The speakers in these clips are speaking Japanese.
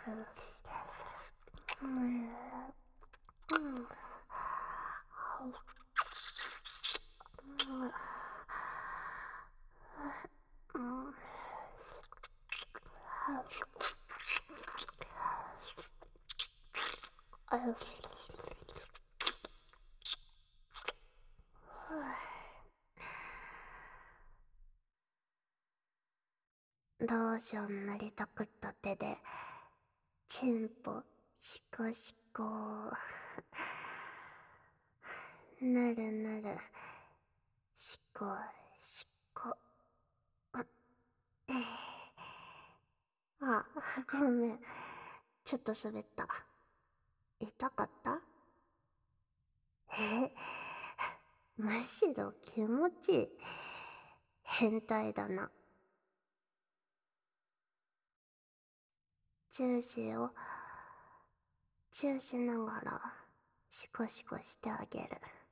ローション塗りたくった手でチンポシコシコぬるぬるシコシコあ、ごめん、ちょっと滑った。痛かった？え、むしろ気持ちいい。変態だな。チューしよう。チューしながらシコシコしてあげる。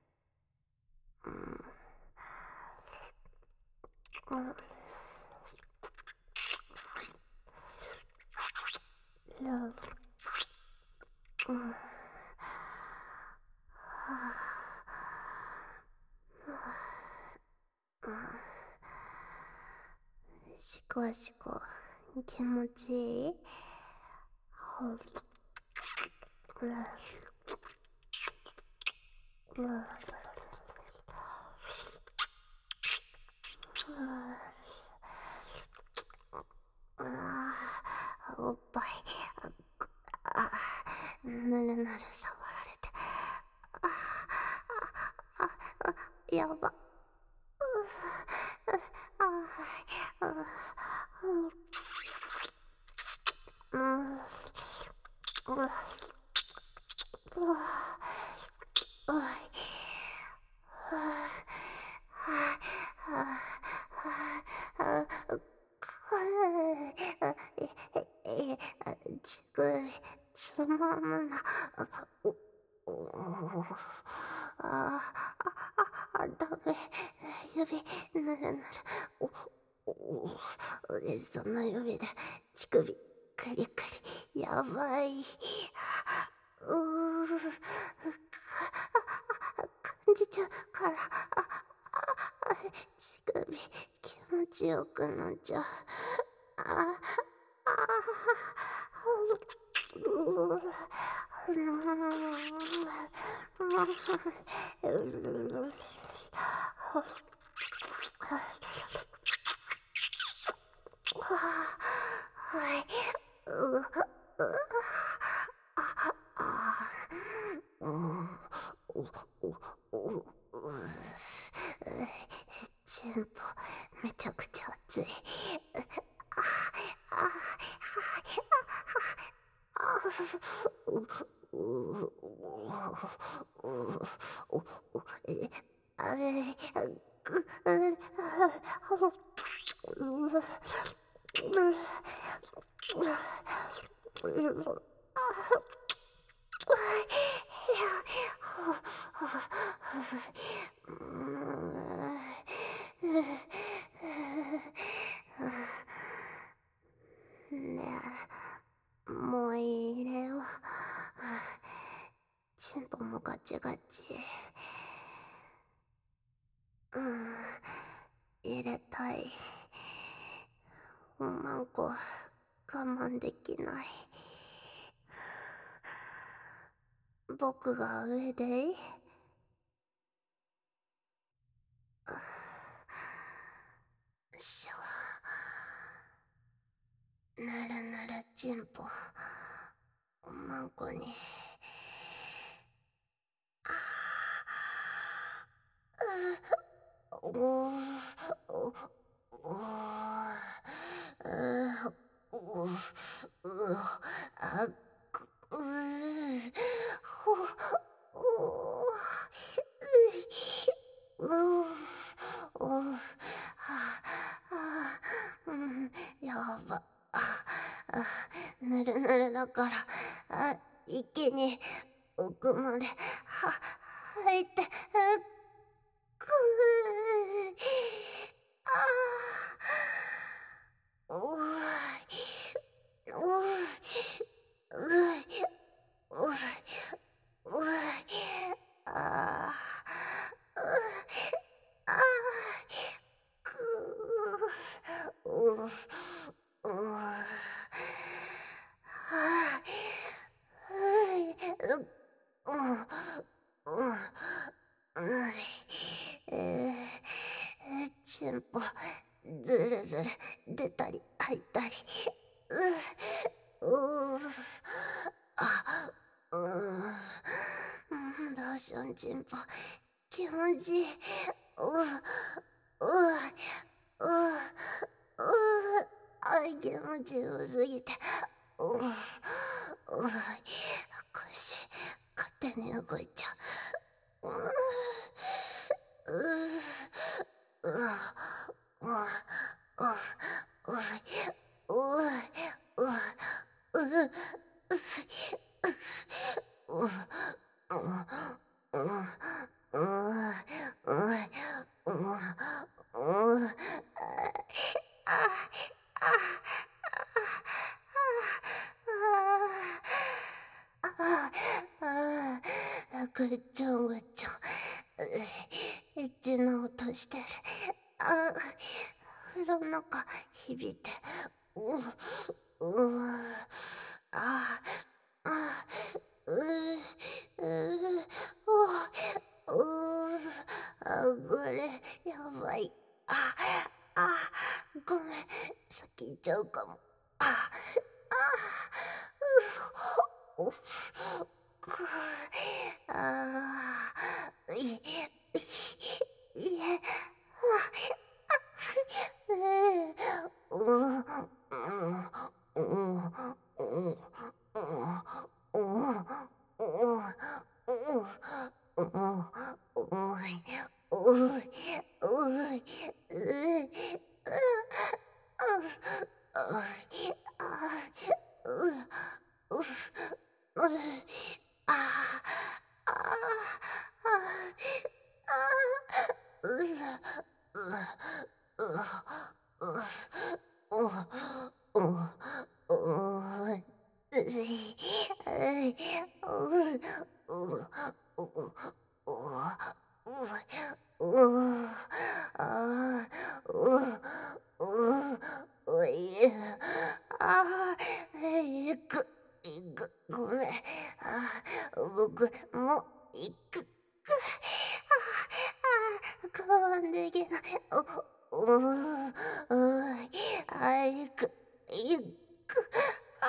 シコシコ気持ちいい？おっぱい、ぬるぬる触られて、やば。乳首つまむな。ダメ。指ぬるぬる。その指で乳首クリクリ。やばい。感じちゃうから。乳首気持ちよくなっちゃう。チンポめちゃくちゃ熱い。ねえ、もう入れよう。チンポもガチガチ。入れたい。マンコ我慢できない。僕が上でいい？しょ。ぬるぬるチンポマンコに。おおあくほやば。ぬるぬるだから、一気に奥まで入って、くあーおーおーずるずる出たり入ったり。ううあ、ローションチンポ気持ちいい。ううう気持ちよすぎて。うう腰勝手に動いちゃう。ううううううううううぐっちょんぐっちょん。エッチな音してる。風呂の中響いて。ううああううおこれやばい。あごめん、先行っちゃうかも。うくいえ、うん、うん、うん、うん、ごめん。僕もう行く。我慢できない。行く、行く。あ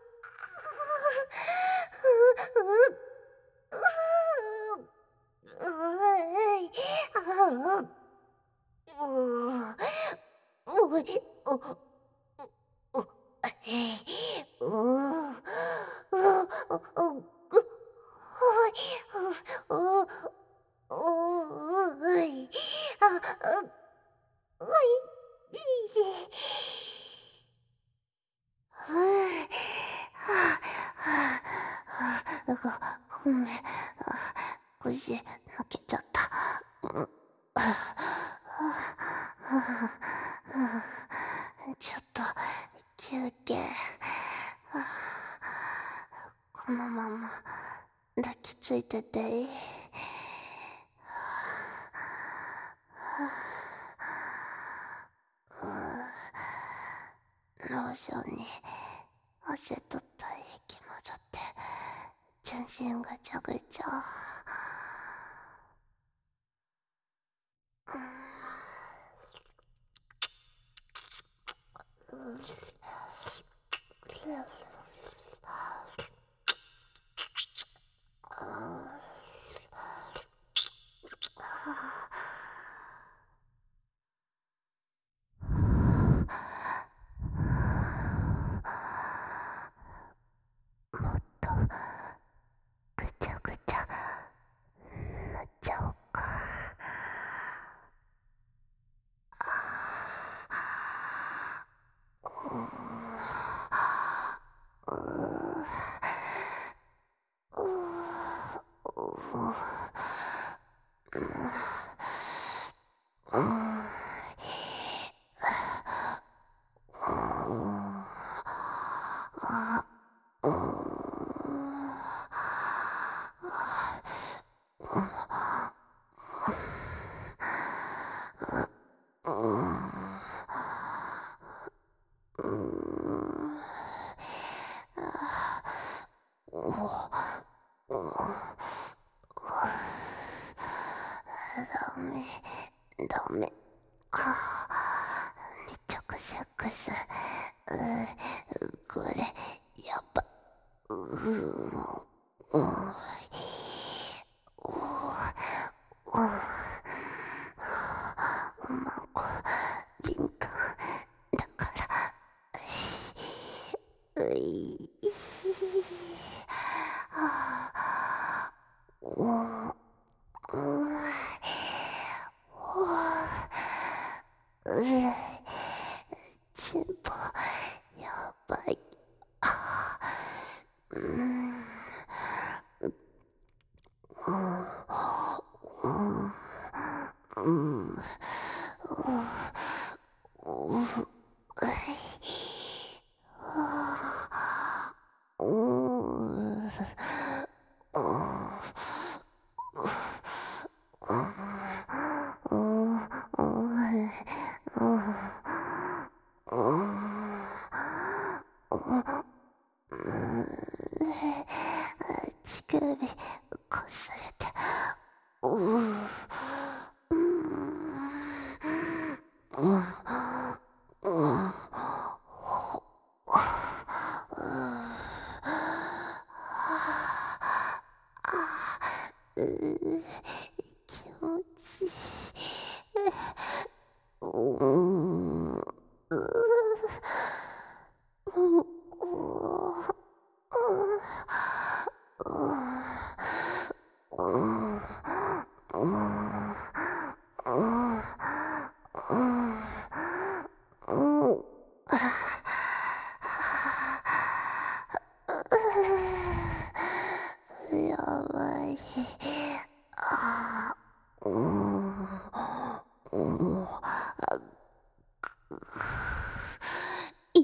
い、おい、お、えい、うう、おい、お、おい、おい、いいごめん、腰抜けちゃった。ちょっと休憩。このまま抱きついてていい？ローションに汗と体液混ざって全身ぐちゃぐちゃ。もっとぐちゃぐちゃなっちゃおうか。ダメ。見さ、これ、やば。うーうん、おお、まこ、敏感だから。うい、あお、うん、お、チンポ、やばい。うん、うん、うん、うん、うん、うん、うん、乳首こすれて、うう、うん、うん、気持ちいい。うん、やばい。うん、うん、い、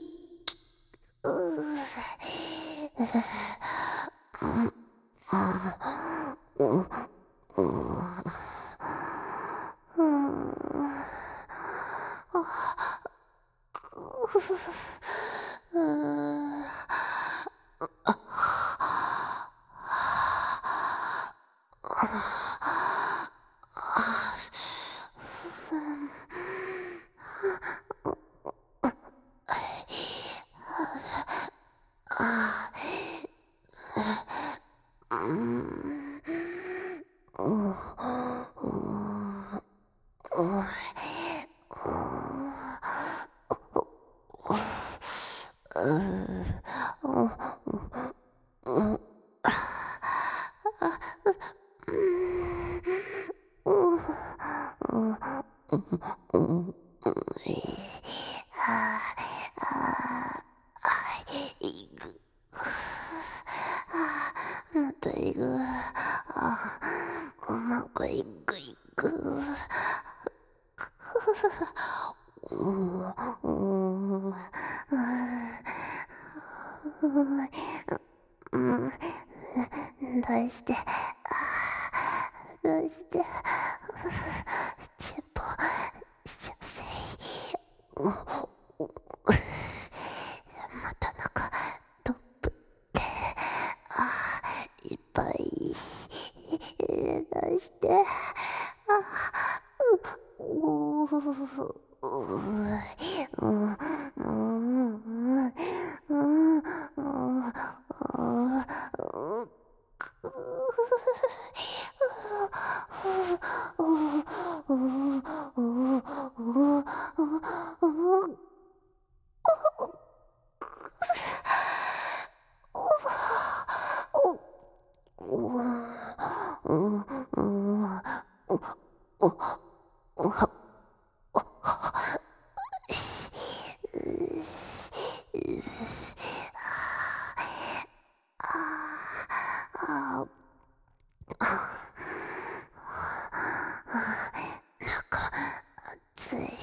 いぐ、またいぐ、なんかいぐいぐ。どうして、どうして、チンポ、射精。また中、トップって、いっぱい、出して、ううつい。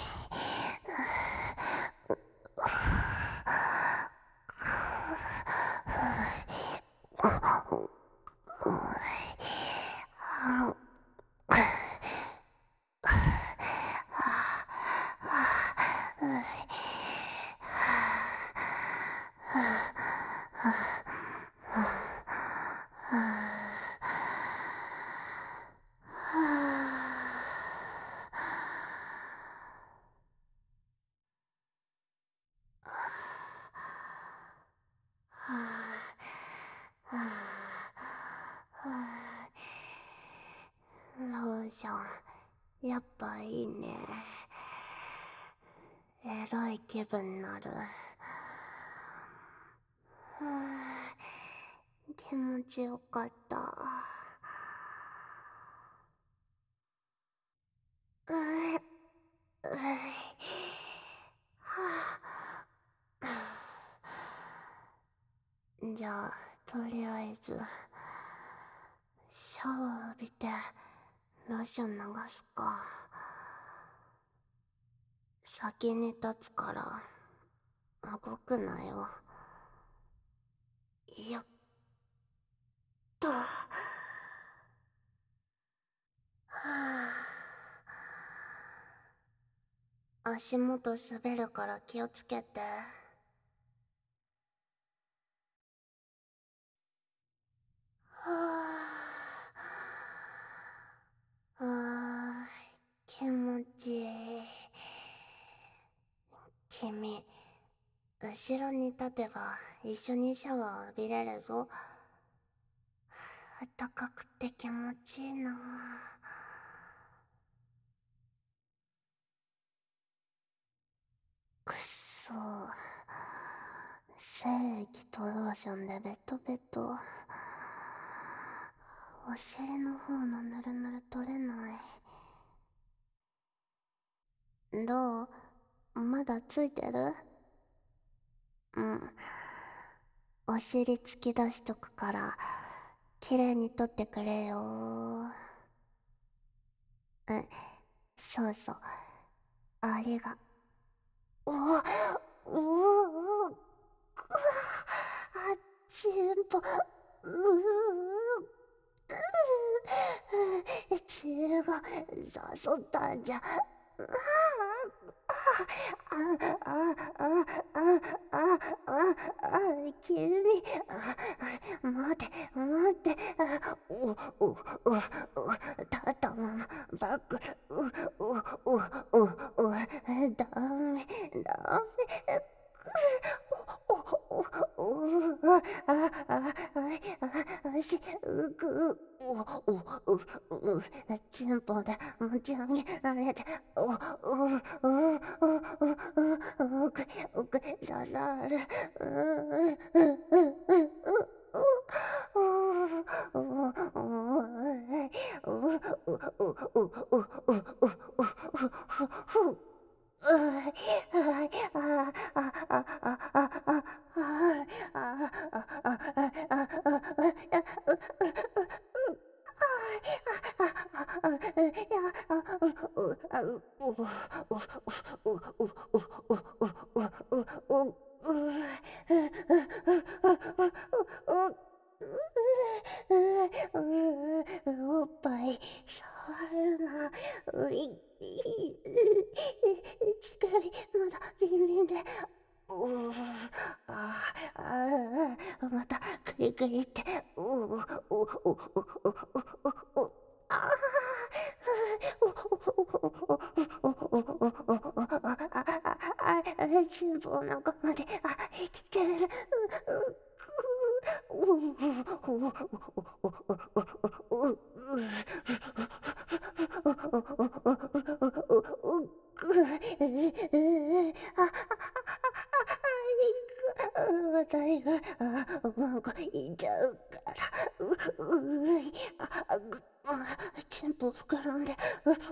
ションやっぱいいね。エロい気分なる。ふぅ、気持ちよかった。うぅ、うぅ、はぁ。じゃあ、とりあえず、シャワー浴びて、ローション流すか。先に立つから、動くなよ。よっと。はぁ。足元滑るから気をつけて。はぁ。あー、気持ちいい。君、後ろに立てば一緒にシャワー浴びれるぞ。あったかくて気持ちいいな。くっそー。精液とローションでベトベト。お尻の方のぬるぬる取れない。どう？まだついてる？うん。お尻突き出しとくから、きれいに取ってくれよー。うん、そうそう。ありが。おお、おお、くわ、あ、ちんぽ、うう、血が誘ったんじゃ。ああ、あ、あ、あ、あ、あ、あ、君、待て、待って、お、お、お、立ったまま、バック、ダメ、ダメ、チンポで持ち上げられて、奥刺さる。おっぱい触るな。うい、乳首まだビンビンで。うー、またクリクリって。あチンポの中まで生きてる。私が、なんかいちゃうから、チンポ膨らんで、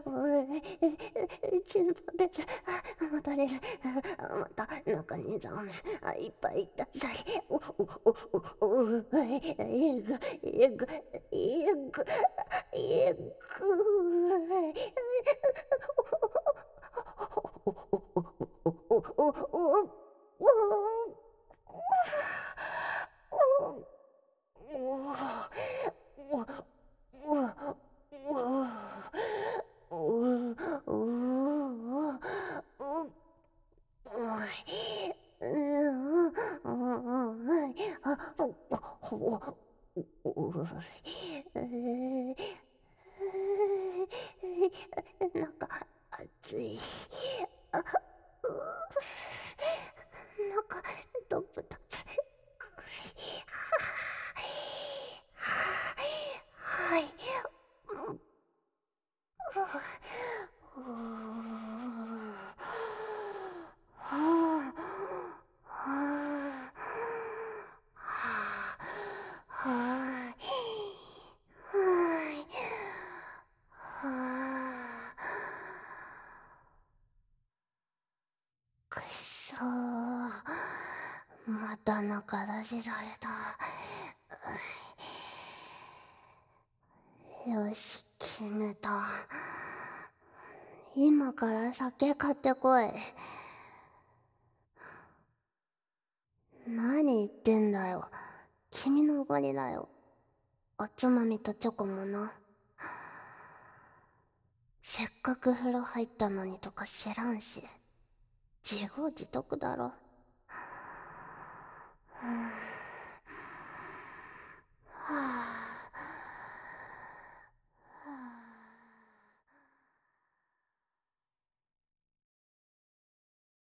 チンポ出る、また出る、また中にザメ、いっぱいいたさい、えぐ、えぐ、えぐ、えぐ、なんか熱い。なんかドブドブ。はい。 はーい。はーい。はー。くっそー。また中出しされた。よし、決めた。今から酒買ってこい。何言ってんだよ。君のおごりだよ。おつまみとチョコもな。せっかく風呂入ったのにとか知らんし、自業自得だろ。はあ。